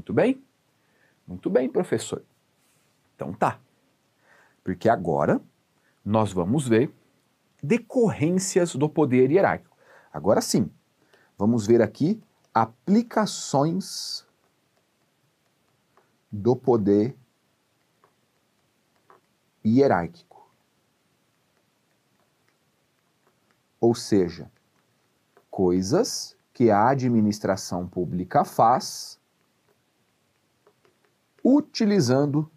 Muito bem? Muito bem, professor. Então tá. Porque agora nós vamos ver decorrências do poder hierárquico. Agora sim, vamos ver aqui aplicações do poder hierárquico. Ou seja, coisas que a administração pública faz utilizando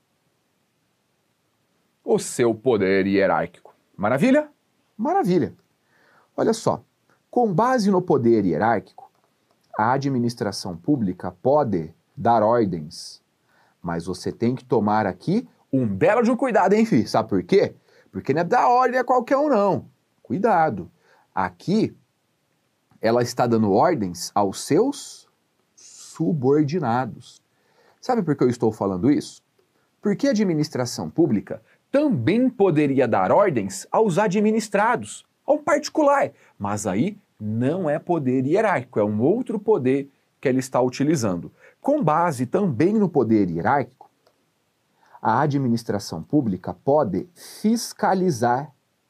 o seu poder hierárquico. Maravilha? Maravilha. Olha só, com base no poder hierárquico, a administração pública pode dar ordens, mas você tem que tomar aqui um belo de um cuidado, hein, filho? Sabe por quê? Porque não é dar ordem a qualquer um, não. Cuidado. Aqui, ela está dando ordens aos seus subordinados. Sabe por que eu estou falando isso? Porque a administração pública também poderia dar ordens aos administrados, ao particular, mas aí não é poder hierárquico, é um outro poder que ela está utilizando. Com base também no poder hierárquico, a administração pública pode fiscalizar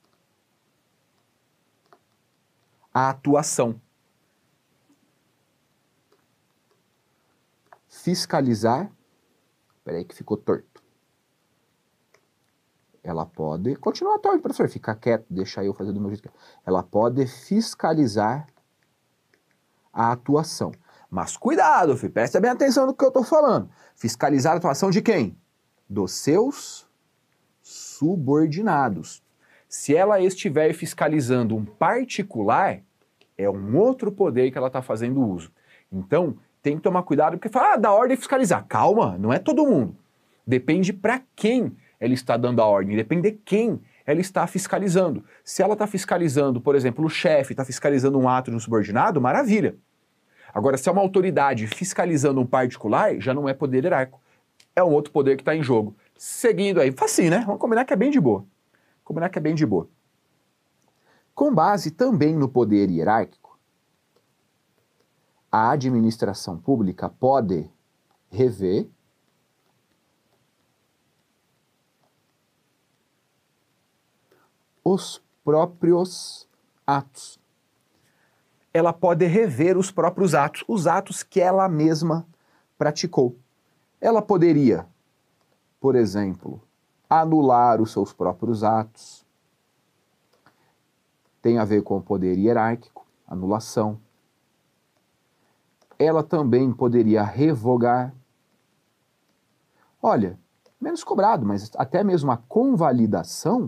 a atuação. Fiscalizar, peraí que ficou torto. Ela pode, continua torto, professor, fica quieto, deixa eu fazer do meu jeito. Ela pode fiscalizar a atuação. Mas cuidado, filho, presta bem atenção no que eu estou falando. Fiscalizar a atuação de quem? Dos seus subordinados. Se ela estiver fiscalizando um particular, é um outro poder que ela está fazendo uso. Então, tem que tomar cuidado, porque fala, dá ordem de fiscalizar. Calma, não é todo mundo. Depende para quem ela está dando a ordem, depende de quem ela está fiscalizando. Se ela está fiscalizando, por exemplo, o chefe está fiscalizando um ato de um subordinado, maravilha. Agora, se é uma autoridade fiscalizando um particular, já não é poder hierárquico. É um outro poder que está em jogo. Seguindo aí, facinho, né? Vamos combinar que é bem de boa. Combinar que é bem de boa. Com base também no poder hierárquico, a administração pública pode rever os próprios atos. Ela pode rever os próprios atos, os atos que ela mesma praticou. Ela poderia, por exemplo, anular os seus próprios atos. Tem a ver com o poder hierárquico, anulação. Ela também poderia revogar. Olha, menos cobrado, mas até mesmo a convalidação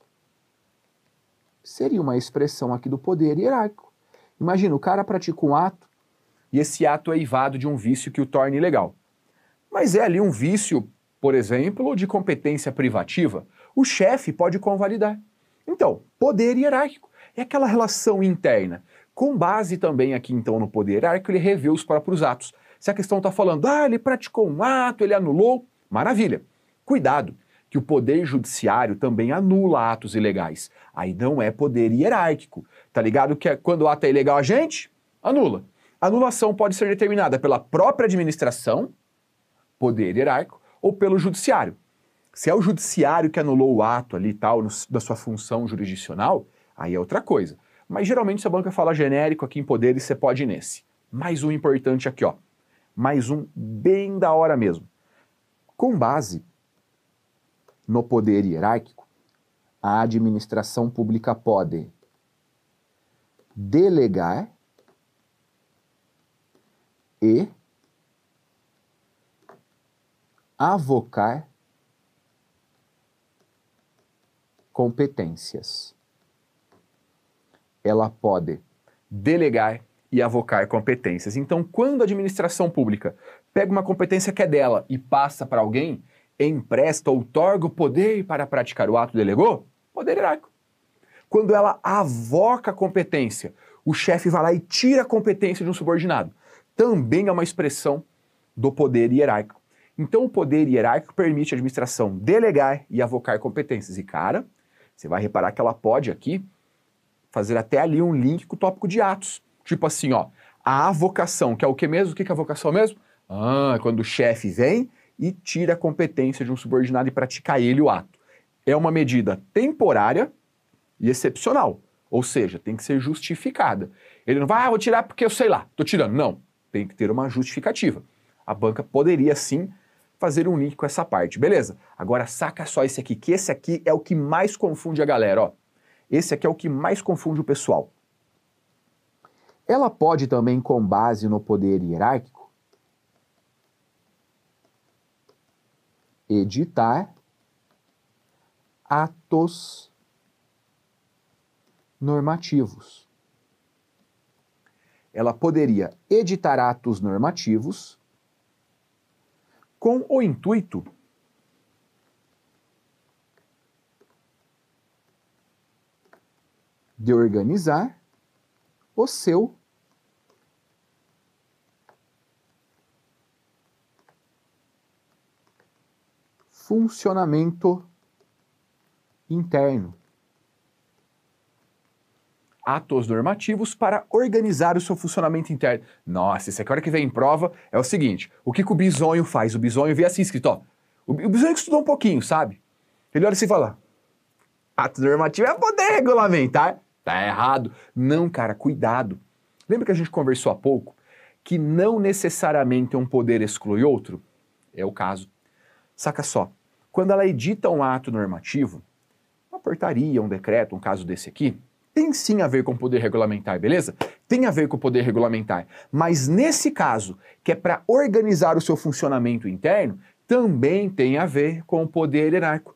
seria uma expressão aqui do poder hierárquico. Imagina, o cara pratica um ato e esse ato é eivado de um vício que o torna ilegal. Mas é ali um vício, por exemplo, de competência privativa. O chefe pode convalidar. Então, poder hierárquico é aquela relação interna. Com base também aqui, então, no poder hierárquico, ele revê os próprios atos. Se a questão está falando, ele praticou um ato, ele anulou, maravilha. Cuidado, que o poder judiciário também anula atos ilegais. Aí não é poder hierárquico. Tá ligado que quando o ato é ilegal a gente anula. A anulação pode ser determinada pela própria administração, poder hierárquico, ou pelo judiciário. Se é o judiciário que anulou o ato ali e tal, da sua função jurisdicional, aí é outra coisa. Mas geralmente se a banca fala genérico aqui em poderes, você pode ir nesse. Mais um importante aqui, ó. Mais um bem da hora mesmo. Com base no poder hierárquico, a administração pública pode delegar e avocar competências. Ela pode delegar e avocar competências. Então, quando a administração pública pega uma competência que é dela e passa para alguém, empresta, outorga o poder para praticar o ato, delegou, poder hierárquico. Quando ela avoca a competência, o chefe vai lá e tira a competência de um subordinado, também é uma expressão do poder hierárquico. Então, o poder hierárquico permite a administração delegar e avocar competências. E, cara, você vai reparar que ela pode aqui fazer até ali um link com o tópico de atos. Tipo assim, ó, a avocação, que é o que mesmo? O que é a avocação mesmo? Quando o chefe vem e tira a competência de um subordinado e pratica ele o ato. É uma medida temporária e excepcional, ou seja, tem que ser justificada. Ele não vai, vou tirar porque eu sei lá, tô tirando. Não, tem que ter uma justificativa. A banca poderia sim fazer um link com essa parte, beleza? Agora saca só esse aqui, que esse aqui é o que mais confunde a galera, ó. Esse aqui é o que mais confunde o pessoal. Ela pode também, com base no poder hierárquico, editar atos normativos. Ela poderia editar atos normativos com o intuito de organizar o seu funcionamento interno. Atos normativos para organizar o seu funcionamento interno. Nossa, isso aqui, a hora que vem em prova, é o seguinte, o que o bisonho faz? O bisonho vê assim escrito, ó. O bisonho estudou um pouquinho, sabe? Ele olha assim e fala, ato normativo é poder regulamentar. Tá errado. Não, cara, cuidado. Lembra que a gente conversou há pouco que não necessariamente um poder exclui outro? É o caso. Saca só, quando ela edita um ato normativo, uma portaria, um decreto, um caso desse aqui, tem sim a ver com o poder regulamentar, beleza? Tem a ver com o poder regulamentar. Mas nesse caso, que é para organizar o seu funcionamento interno, também tem a ver com o poder hierárquico.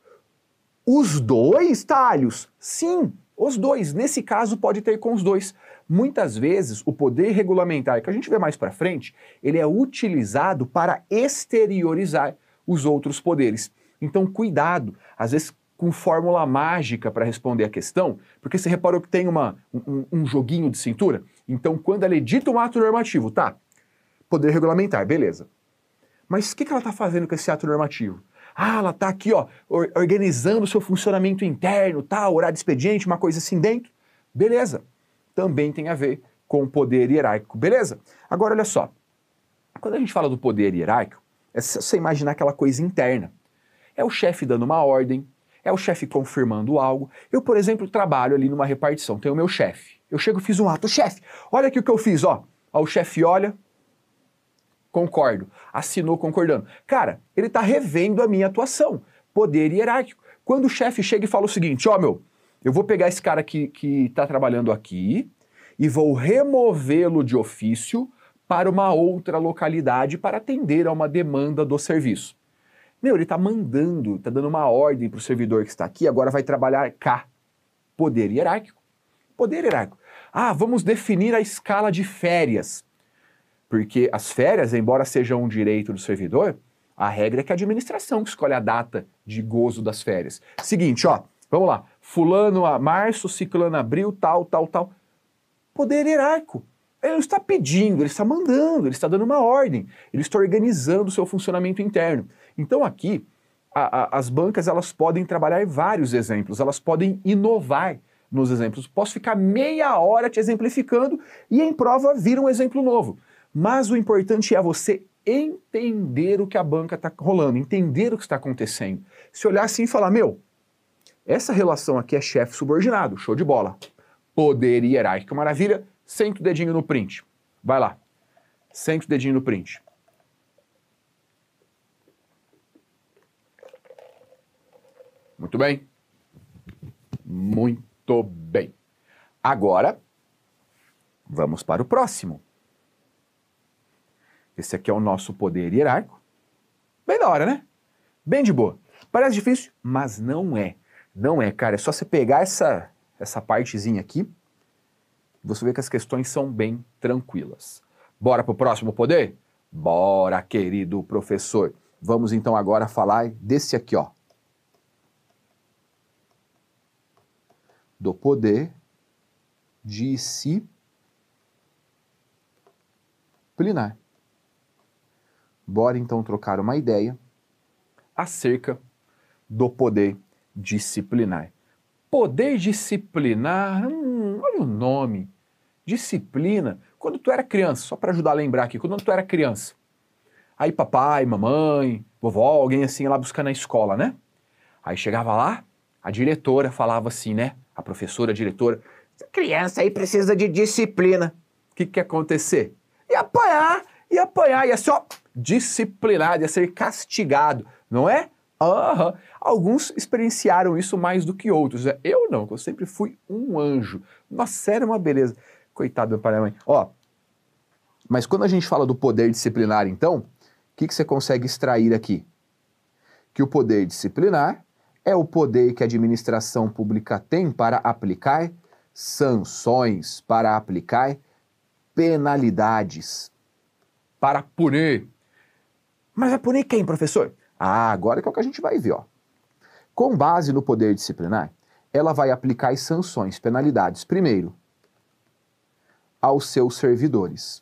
Os dois, Talhos? Sim, os dois. Nesse caso, pode ter com os dois. Muitas vezes, o poder regulamentar, que a gente vê mais para frente, ele é utilizado para exteriorizar os outros poderes. Então, cuidado. Às vezes, com fórmula mágica para responder a questão, porque você reparou que tem um joguinho de cintura? Então, quando ela edita um ato normativo, tá, poder regulamentar, beleza. Mas o que ela está fazendo com esse ato normativo? Ela está aqui, ó, organizando o seu funcionamento interno, tá, horário de expediente, uma coisa assim dentro. Beleza. Também tem a ver com o poder hierárquico, beleza? Agora, olha só. Quando a gente fala do poder hierárquico, é você imaginar aquela coisa interna. É o chefe dando uma ordem, é o chefe confirmando algo. Eu, por exemplo, trabalho ali numa repartição, tenho o meu chefe. Eu chego e fiz um ato. Chefe, olha aqui o que eu fiz, ó. Ó, o chefe olha, concordo. Assinou concordando. Cara, ele tá revendo a minha atuação. Poder hierárquico. Quando o chefe chega e fala o seguinte, ó, eu vou pegar esse cara que tá trabalhando aqui e vou removê-lo de ofício para uma outra localidade para atender a uma demanda do serviço. Ele está mandando, está dando uma ordem para o servidor que está aqui, agora vai trabalhar cá. Poder hierárquico. Poder hierárquico. Vamos definir a escala de férias. Porque as férias, embora sejam um direito do servidor, a regra é que a administração que escolhe a data de gozo das férias. Seguinte, ó, vamos lá. Fulano a março, ciclano a abril, tal. Poder hierárquico. Ele não está pedindo, ele está mandando, ele está dando uma ordem, ele está organizando o seu funcionamento interno. Então aqui, as bancas elas podem trabalhar vários exemplos, elas podem inovar nos exemplos. Posso ficar meia hora te exemplificando e em prova vira um exemplo novo. Mas o importante é você entender o que a banca está rolando, entender o que está acontecendo. Se olhar assim e falar, essa relação aqui é chefe subordinado, show de bola. Poder hierárquico, maravilha. Senta o dedinho no print. Vai lá. Senta o dedinho no print. Muito bem. Muito bem. Agora, vamos para o próximo. Esse aqui é o nosso poder hierárquico. Bem da hora, né? Bem de boa. Parece difícil, mas não é. Não é, cara. É só você pegar essa partezinha aqui. Você vê que as questões são bem tranquilas. Bora para o próximo poder? Bora, querido professor. Vamos então agora falar desse aqui, ó. Do poder disciplinar. Bora então trocar uma ideia acerca do poder disciplinar. Poder disciplinar, olha o nome. Disciplina. Quando tu era criança, só para ajudar a lembrar aqui, quando tu era criança, Aí papai, mamãe, vovó, alguém assim ia lá buscar na escola, né? Aí chegava lá, a diretora falava assim, né? A professora, a diretora, essa criança aí precisa de disciplina. O que ia acontecer? Ia apanhar, ia ser ó, disciplinado, ia ser castigado, não é? Aham. Alguns experienciaram isso mais do que outros. Eu não, eu sempre fui um anjo. Nossa, era uma beleza. Coitado do meu pai e da mãe. Ó, mas quando a gente fala do poder disciplinar, então, o que você consegue extrair aqui? Que o poder disciplinar é o poder que a administração pública tem para aplicar sanções, para aplicar penalidades, para punir. Mas vai punir quem, professor? Ah, agora que é o que a gente vai ver, ó. Com base no poder disciplinar, ela vai aplicar as sanções, penalidades, primeiro, aos seus servidores.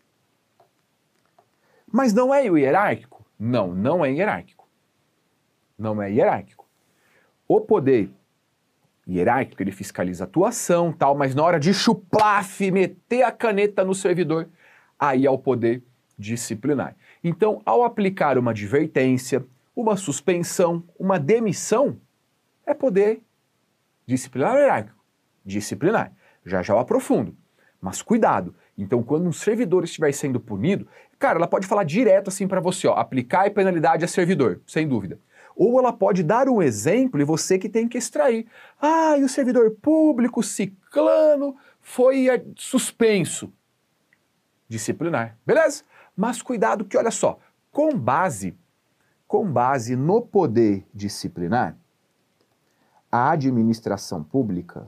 Mas não é hierárquico? Não, não é hierárquico. Não é hierárquico. O poder hierárquico, ele fiscaliza a atuação, tal, mas na hora de chuplaf, meter a caneta no servidor, aí é o poder disciplinar. Então, ao aplicar uma advertência, uma suspensão, uma demissão, é poder disciplinar ou hierárquico? Disciplinar. Já já eu aprofundo. Mas cuidado. Então, quando um servidor estiver sendo punido, cara, ela pode falar direto assim para você, ó, aplicar penalidade a servidor, sem dúvida. Ou ela pode dar um exemplo e você que tem que extrair. Ah, e o servidor público, ciclano, foi suspenso. Disciplinar. Beleza? Mas cuidado que, olha só, com base no poder disciplinar, a administração pública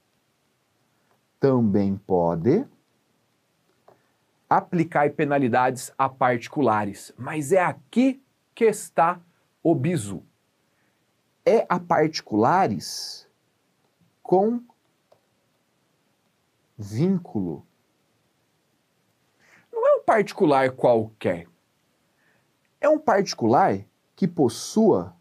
também pode aplicar penalidades a particulares. Mas é aqui que está o bizu. É a particulares com vínculo. Não é um particular qualquer. É um particular que possua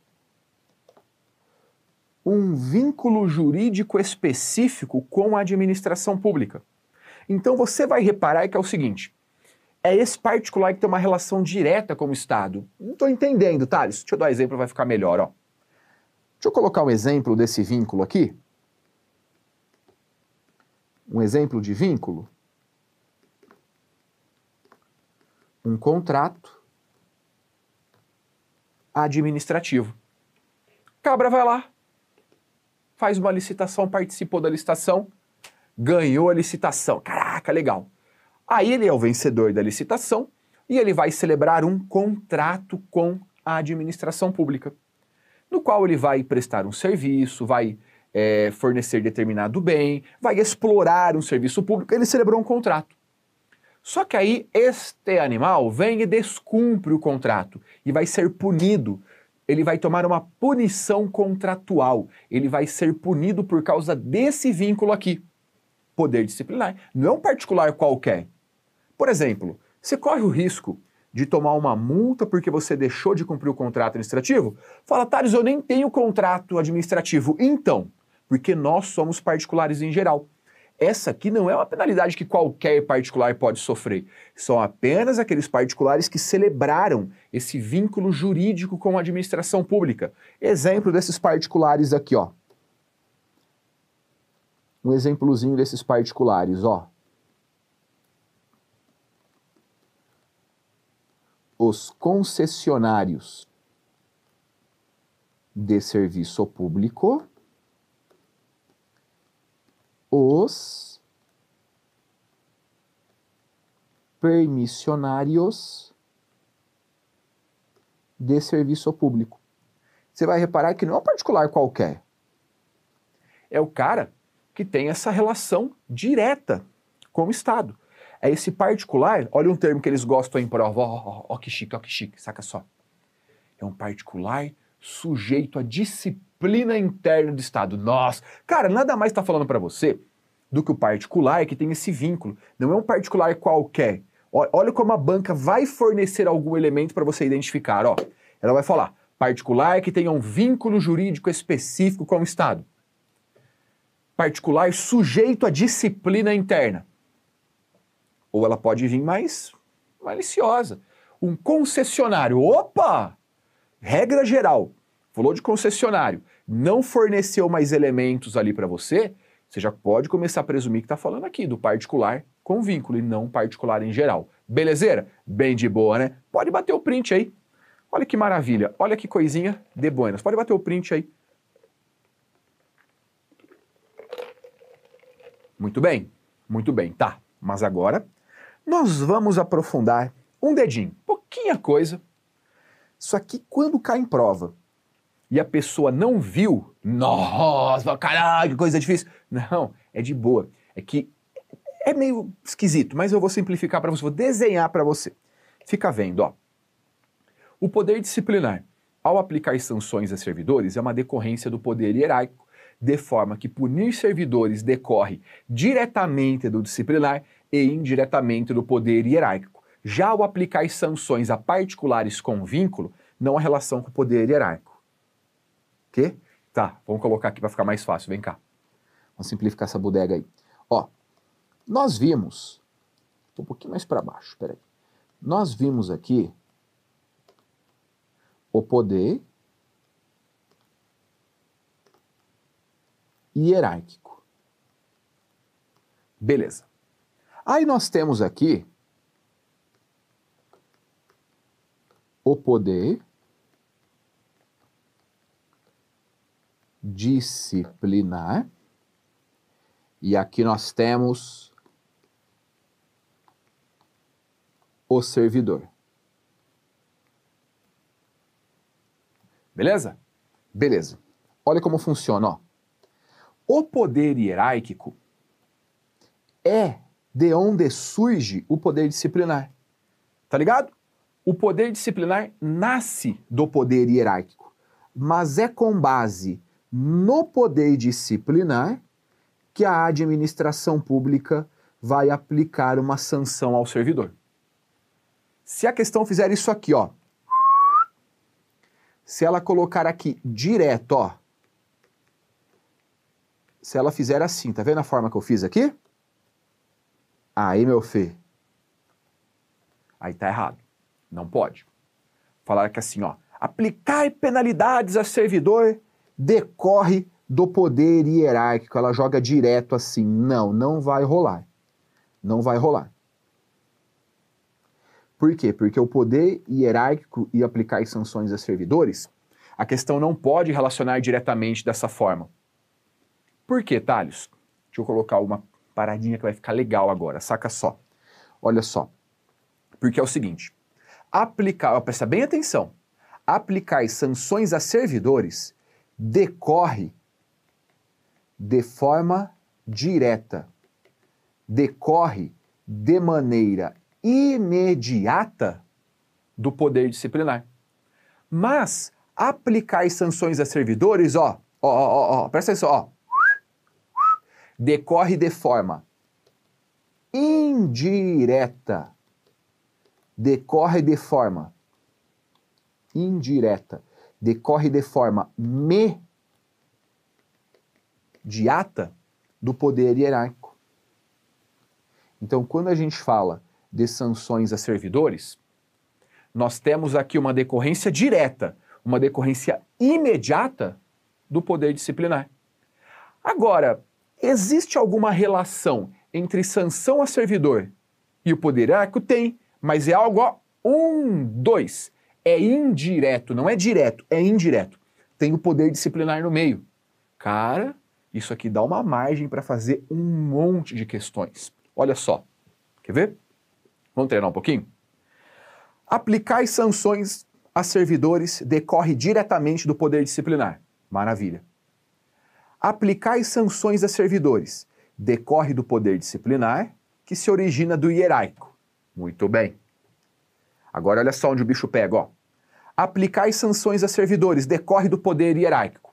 um vínculo jurídico específico com a administração pública. Então você vai reparar que é o seguinte, é esse particular que tem uma relação direta com o Estado. Não estou entendendo, Thales. Deixa eu dar um exemplo, vai ficar melhor, ó. Deixa eu colocar um exemplo desse vínculo aqui. Um exemplo de vínculo. Um contrato administrativo. Cabra vai lá, faz uma licitação, participou da licitação, ganhou a licitação. Caraca, legal. Aí ele é o vencedor da licitação e ele vai celebrar um contrato com a administração pública, no qual ele vai prestar um serviço, vai fornecer determinado bem, vai explorar um serviço público, ele celebrou um contrato. Só que aí este animal vem e descumpre o contrato e vai ser punido. Ele vai tomar uma punição contratual. Ele vai ser punido por causa desse vínculo aqui. Poder disciplinar. Não é um particular qualquer. Por exemplo, você corre o risco de tomar uma multa porque você deixou de cumprir o contrato administrativo? Fala, Thales, eu nem tenho contrato administrativo. Então, porque nós somos particulares em geral. Essa aqui não é uma penalidade que qualquer particular pode sofrer. São apenas aqueles particulares que celebraram esse vínculo jurídico com a administração pública. Exemplo desses particulares aqui, ó. Um exemplozinho desses particulares, ó. Os concessionários de serviço público, os permissionários de serviço público. Você vai reparar que não é um particular qualquer. É o cara que tem essa relação direta com o Estado. É esse particular, olha um termo que eles gostam em prova, ó que chique, saca só. É um particular sujeito à disciplina interna do Estado. Nossa, cara, nada mais está falando para você do que o particular que tem esse vínculo. Não é um particular qualquer. Olha como a banca vai fornecer algum elemento para você identificar. Ó, ela vai falar, particular que tenha um vínculo jurídico específico com o Estado. Particular sujeito à disciplina interna. Ou ela pode vir mais maliciosa. Um concessionário, opa! Regra geral, falou de concessionário, não forneceu mais elementos ali para você, você já pode começar a presumir que está falando aqui do particular com vínculo e não particular em geral. Belezeira? Bem de boa, né? Pode bater o print aí. Olha que maravilha, olha que coisinha de buenas. Pode bater o print aí. Muito bem, tá. Mas agora nós vamos aprofundar um dedinho, pouquinha coisa. Isso aqui quando cai em prova e a pessoa não viu, nossa, caralho, que coisa difícil. Não, é de boa. É que é meio esquisito, mas eu vou simplificar para você, vou desenhar para você. Fica vendo, ó. O poder disciplinar, ao aplicar sanções a servidores, é uma decorrência do poder hierárquico, de forma que punir servidores decorre diretamente do disciplinar e indiretamente do poder hierárquico. Já ao aplicar sanções a particulares com vínculo, não há relação com o poder hierárquico. Ok? Tá, vamos colocar aqui para ficar mais fácil, vem cá. Vamos simplificar essa bodega aí. Ó, nós vimos, um pouquinho mais para baixo, peraí. Nós vimos aqui o poder hierárquico. Beleza. Aí nós temos aqui o poder disciplinar e aqui nós temos o servidor. Beleza? Beleza. Olha como funciona, ó. O poder hierárquico é de onde surge o poder disciplinar. Tá ligado? O poder disciplinar nasce do poder hierárquico, mas é com base no poder disciplinar que a administração pública vai aplicar uma sanção ao servidor. Se a questão fizer isso aqui, ó, se ela colocar aqui direto, ó, se ela fizer assim, tá vendo a forma que eu fiz aqui? Aí, meu filho, aí tá errado. Não pode. Falar que assim, ó, aplicar penalidades a servidor decorre do poder hierárquico. Ela joga direto assim. Não, não vai rolar. Não vai rolar. Por quê? Porque o poder hierárquico e aplicar sanções a servidores, a questão não pode relacionar diretamente dessa forma. Por quê, Thales? Deixa eu colocar uma paradinha que vai ficar legal agora. Saca só. Olha só. Porque é o seguinte. Aplicar, presta bem atenção, aplicar sanções a servidores decorre de forma direta, decorre de maneira imediata do poder disciplinar. Mas aplicar sanções a servidores, presta atenção, ó, decorre de forma indireta. Decorre de forma indireta, decorre de forma imediata do poder hierárquico. Então, quando a gente fala de sanções a servidores, nós temos aqui uma decorrência direta, uma decorrência imediata do poder disciplinar. Agora, existe alguma relação entre sanção a servidor e o poder hierárquico? Tem. Mas é algo, ó, 2. É indireto, não é direto, é indireto. Tem o poder disciplinar no meio. Cara, isso aqui dá uma margem para fazer um monte de questões. Olha só. Quer ver? Vamos treinar um pouquinho? Aplicar sanções a servidores decorre diretamente do poder disciplinar. Maravilha. Aplicar sanções a servidores decorre do poder disciplinar que se origina do hierárquico. Muito bem. Agora olha só onde o bicho pega, ó. Aplicar sanções a servidores decorre do poder hierárquico.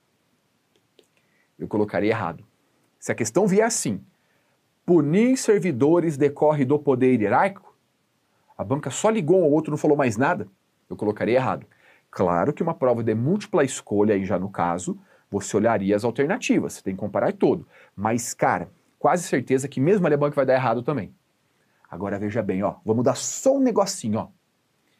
Eu colocaria errado. Se a questão vier assim, punir servidores decorre do poder hierárquico, a banca só ligou um ao outro, não falou mais nada, eu colocaria errado. Claro que uma prova de múltipla escolha, aí já no caso, você olharia as alternativas, você tem que comparar todo. Mas, cara, quase certeza que mesmo ali a banca vai dar errado também. Agora veja bem, ó, vamos dar só um negocinho, ó.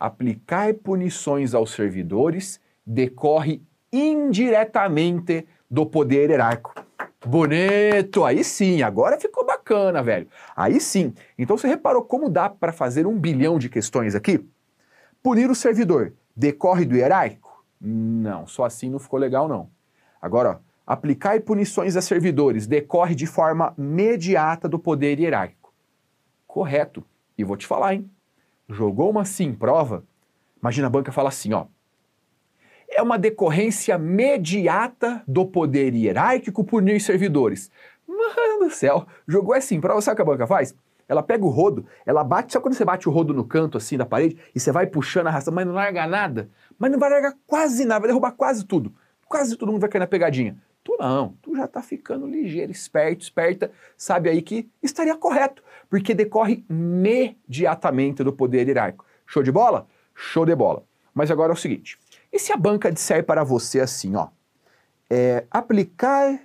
aplicar punições aos servidores decorre indiretamente do poder hierárquico. Bonito! Aí sim, agora ficou bacana, velho. Aí sim. Então você reparou como dá para fazer 1 bilhão de questões aqui? Punir o servidor decorre do hierárquico? Não, só assim não ficou legal não. Agora, ó, aplicar punições a servidores decorre de forma imediata do poder hierárquico. Correto. E vou te falar, hein? Jogou uma sim prova, imagina a banca fala assim, ó. É uma decorrência imediata do poder hierárquico punir servidores. Mano do céu, jogou assim prova, sabe o que a banca faz? Ela pega o rodo, ela bate, sabe quando você bate o rodo no canto assim da parede e você vai puxando, arrastando, mas não larga nada? Mas não vai largar quase nada, vai derrubar quase tudo. Quase todo mundo vai cair na pegadinha. Tu não, tu já tá ficando ligeiro, esperto, esperta, sabe aí que estaria correto, porque decorre imediatamente do poder hierárquico. Show de bola? Show de bola. Mas agora é o seguinte, e se a banca disser para você assim, ó, aplicar,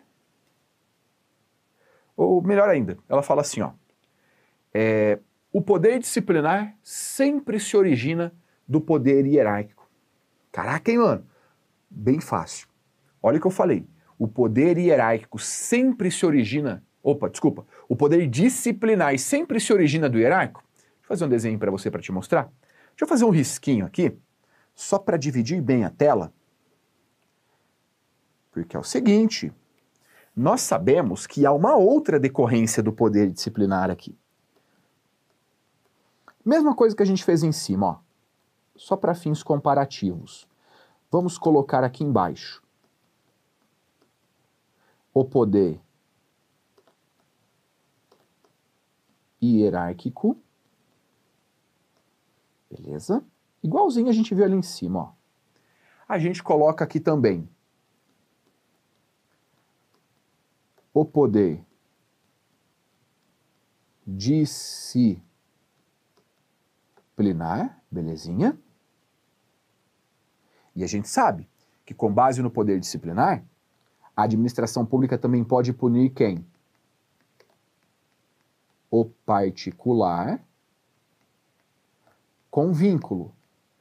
ou melhor ainda, ela fala assim, ó, o poder disciplinar sempre se origina do poder hierárquico. Caraca, hein, mano? Bem fácil. Olha o que eu falei. O poder hierárquico sempre se origina... Opa, desculpa. O poder disciplinar sempre se origina do hierárquico? Deixa eu fazer um desenho para você para te mostrar. Deixa eu fazer um risquinho aqui, só para dividir bem a tela. Porque é o seguinte, nós sabemos que há uma outra decorrência do poder disciplinar aqui. Mesma coisa que a gente fez em cima, ó. Só para fins comparativos. Vamos colocar aqui embaixo o poder hierárquico, beleza? Igualzinho a gente viu ali em cima, ó. A gente coloca aqui também o poder disciplinar, belezinha? E a gente sabe que com base no poder disciplinar, a administração pública também pode punir quem? O particular com vínculo.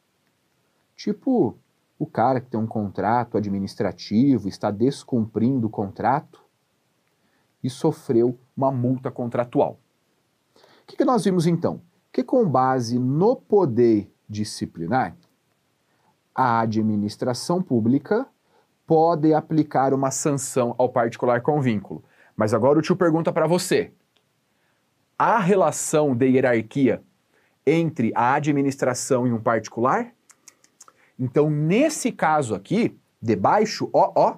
Tipo, o cara que tem um contrato administrativo, está descumprindo o contrato e sofreu uma multa contratual. O que nós vimos então? Que com base no poder disciplinar, a administração pública pode aplicar uma sanção ao particular com vínculo. Mas agora o tio pergunta para você, há relação de hierarquia entre a administração e um particular? Então, nesse caso aqui, debaixo,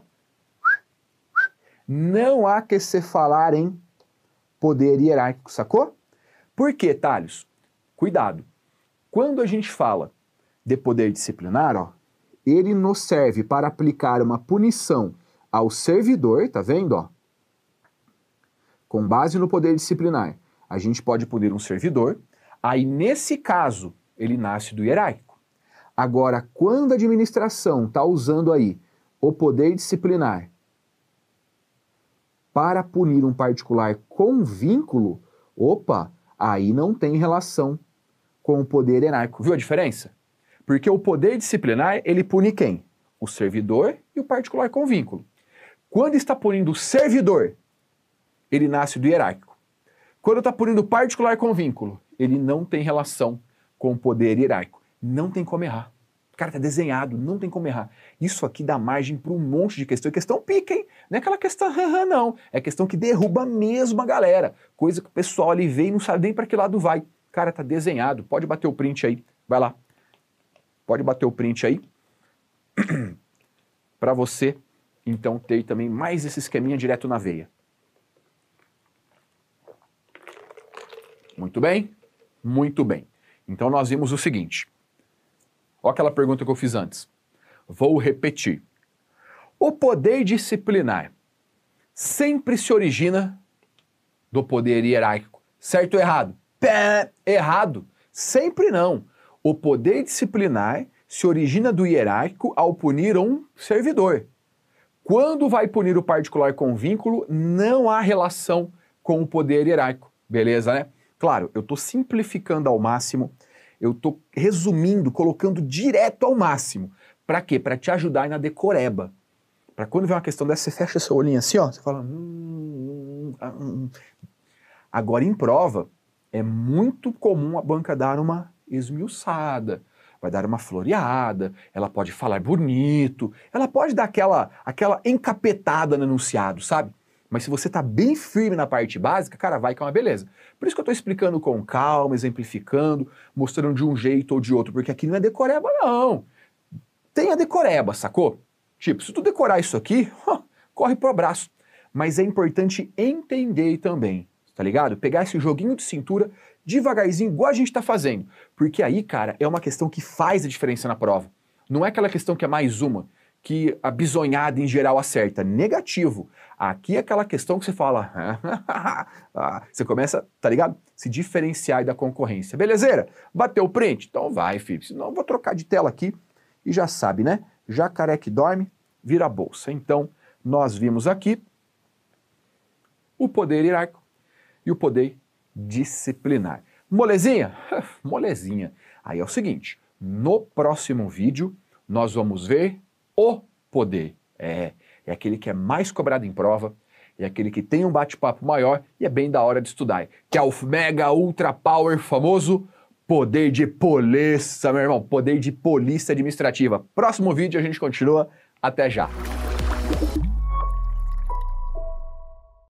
não há que se falar em poder hierárquico, sacou? Por quê, Thales? Cuidado. Quando a gente fala de poder disciplinar, ó, ele nos serve para aplicar uma punição ao servidor, tá vendo, ó? Com base no poder disciplinar, a gente pode punir um servidor, aí nesse caso, ele nasce do hierárquico. Agora, quando a administração está usando aí o poder disciplinar para punir um particular com vínculo, opa, aí não tem relação com o poder hierárquico. Viu a diferença? Porque o poder disciplinar, ele pune quem? O servidor e o particular com vínculo. Quando está punindo o servidor, ele nasce do hierárquico. Quando está punindo o particular com vínculo, ele não tem relação com o poder hierárquico. Não tem como errar. Cara, tá desenhado, não tem como errar. Isso aqui dá margem para um monte de questão. É questão pica, hein? Não é aquela questão não. É questão que derruba mesmo a galera. Coisa que o pessoal ali vê e não sabe nem para que lado vai. Cara, tá desenhado. Pode bater o print aí. Vai lá. Pode bater o print aí. Para você, então, ter também mais esse esqueminha direto na veia. Muito bem? Muito bem. Então nós vimos o seguinte. Olha aquela pergunta que eu fiz antes. Vou repetir. O poder disciplinar sempre se origina do poder hierárquico. Certo ou errado? Pé, errado. Sempre não. O poder disciplinar se origina do hierárquico ao punir um servidor. Quando vai punir o particular com vínculo, não há relação com o poder hierárquico. Beleza, né? Claro, eu estou simplificando ao máximo. Eu tô resumindo, colocando direto ao máximo. Para quê? Para te ajudar aí na decoreba. Para quando vem uma questão dessa, você fecha seu olhinho assim, ó, você fala... Agora, em prova, é muito comum a banca dar uma esmiuçada, vai dar uma floreada, ela pode falar bonito, ela pode dar aquela encapetada no enunciado, sabe? Mas se você tá bem firme na parte básica, cara, vai que é uma beleza. Por isso que eu tô explicando com calma, exemplificando, mostrando de um jeito ou de outro, porque aqui não é decoreba, não. Tem a decoreba, sacou? Tipo, se tu decorar isso aqui, corre pro abraço. Mas é importante entender também, tá ligado? Pegar esse joguinho de cintura devagarzinho, igual a gente tá fazendo. Porque aí, cara, é uma questão que faz a diferença na prova. Não é aquela questão que é mais uma, que a bisonhada em geral acerta. Negativo. Aqui é aquela questão que você fala... você começa, tá ligado? Se diferenciar da concorrência. Belezeira? Bateu o print? Então vai, filho. Senão eu vou trocar de tela aqui e já sabe, né? Jacaré que dorme, vira bolsa. Então, nós vimos aqui o poder hierárquico e o poder disciplinar. Molezinha? Molezinha. Aí é o seguinte, no próximo vídeo, nós vamos ver o poder. É aquele que é mais cobrado em prova, é aquele que tem um bate-papo maior e é bem da hora de estudar. Que é o mega ultra power famoso poder de polícia, meu irmão. Poder de polícia administrativa. Próximo vídeo a gente continua. Até já.